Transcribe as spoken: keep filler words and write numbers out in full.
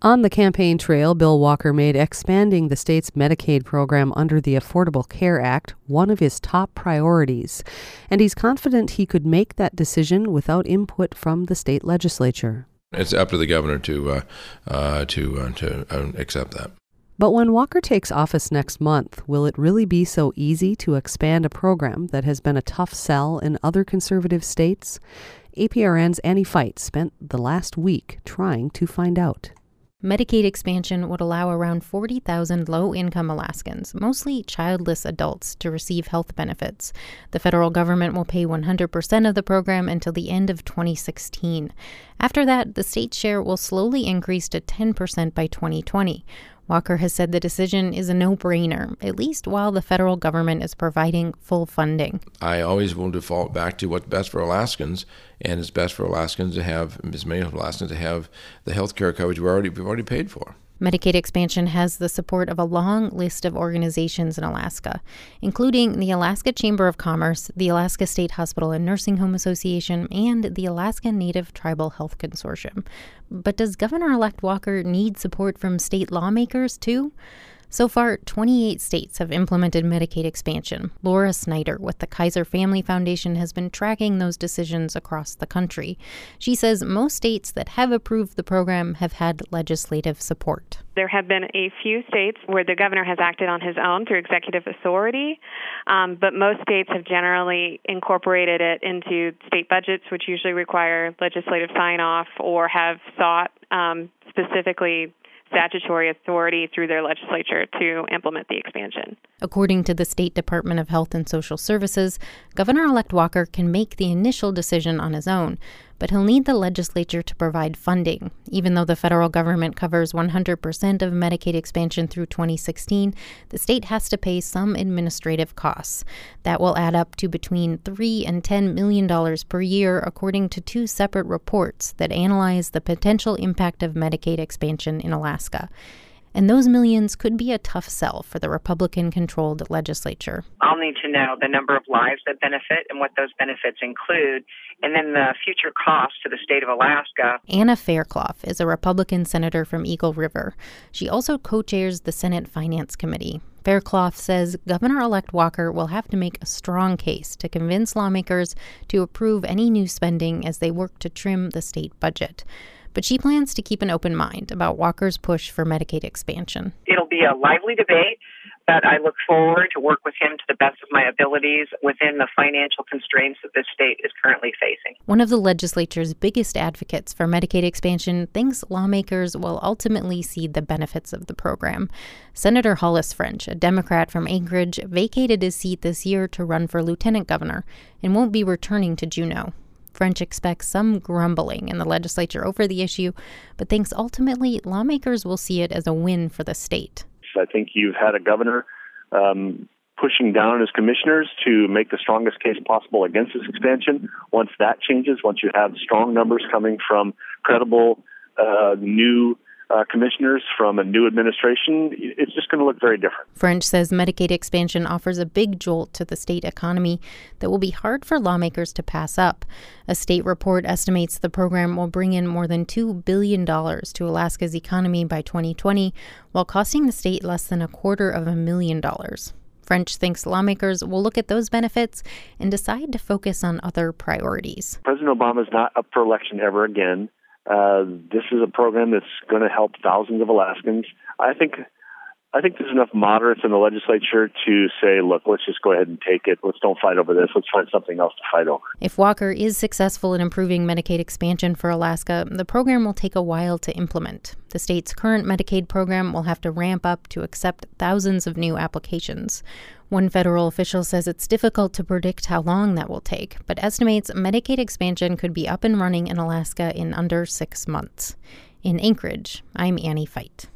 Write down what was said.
On the campaign trail, Bill Walker made expanding the state's Medicaid program under the Affordable Care Act one of his top priorities, and he's confident he could make that decision without input from the state legislature. It's up to the governor to uh, uh, to uh, to uh, accept that. But when Walker takes office next month, will it really be so easy to expand a program that has been a tough sell in other conservative states? A P R N's Annie Feit spent the last week trying to find out. Medicaid expansion would allow around forty thousand low-income Alaskans, mostly childless adults, to receive health benefits. The federal government will pay one hundred percent of the program until the end of twenty sixteen. After that, the state's share will slowly increase to ten percent by twenty twenty. Walker has said the decision is a no-brainer, at least while the federal government is providing full funding. I always will default back to what's best for Alaskans, and it's best for Alaskans to have, as many Alaskans to have the health care coverage we already, we've already paid for. Medicaid expansion has the support of a long list of organizations in Alaska, including the Alaska Chamber of Commerce, the Alaska State Hospital and Nursing Home Association, and the Alaska Native Tribal Health Consortium. But does Governor-elect Walker need support from state lawmakers, too? So far, twenty-eight states have implemented Medicaid expansion. Laura Snyder with the Kaiser Family Foundation has been tracking those decisions across the country. She says most states that have approved the program have had legislative support. There have been a few states where the governor has acted on his own through executive authority, um, but most states have generally incorporated it into state budgets, which usually require legislative sign-off or have sought um, specifically statutory authority through their legislature to implement the expansion. According to the State Department of Health and Social Services, Governor-elect Walker can make the initial decision on his own, but he'll need the legislature to provide funding. Even though the federal government covers one hundred percent of Medicaid expansion through twenty sixteen, the state has to pay some administrative costs. That will add up to between three and ten million dollars per year, according to two separate reports that analyze the potential impact of Medicaid expansion in Alaska. And those millions could be a tough sell for the Republican-controlled legislature. I'll need to know the number of lives that benefit and what those benefits include, and then the future costs to the state of Alaska. Anna Fairclough is a Republican senator from Eagle River. She also co-chairs the Senate Finance Committee. Fairclough says Governor-elect Walker will have to make a strong case to convince lawmakers to approve any new spending as they work to trim the state budget. But she plans to keep an open mind about Walker's push for Medicaid expansion. It'll be a lively debate, but I look forward to work with him to the best of my abilities within the financial constraints that this state is currently facing. One of the legislature's biggest advocates for Medicaid expansion thinks lawmakers will ultimately see the benefits of the program. Senator Hollis French, a Democrat from Anchorage, vacated his seat this year to run for lieutenant governor and won't be returning to Juneau. French expects some grumbling in the legislature over the issue, but thinks ultimately lawmakers will see it as a win for the state. I think you've had a governor um, pushing down his commissioners to make the strongest case possible against this expansion. Once that changes, once you have strong numbers coming from credible uh, new Uh, commissioners from a new administration, it's just going to look very different. French says Medicaid expansion offers a big jolt to the state economy that will be hard for lawmakers to pass up. A state report estimates the program will bring in more than two billion dollars to Alaska's economy by twenty twenty, while costing the state less than a quarter of a million dollars. French thinks lawmakers will look at those benefits and decide to focus on other priorities. President Obama is not up for election ever again. Uh, this is a program that's going to help thousands of Alaskans. I think I think there's enough moderates in the legislature to say, look, let's just go ahead and take it. Let's don't fight over this. Let's find something else to fight over. If Walker is successful in improving Medicaid expansion for Alaska, the program will take a while to implement. The state's current Medicaid program will have to ramp up to accept thousands of new applications. One federal official says it's difficult to predict how long that will take, but estimates Medicaid expansion could be up and running in Alaska in under six months. In Anchorage, I'm Annie Feit.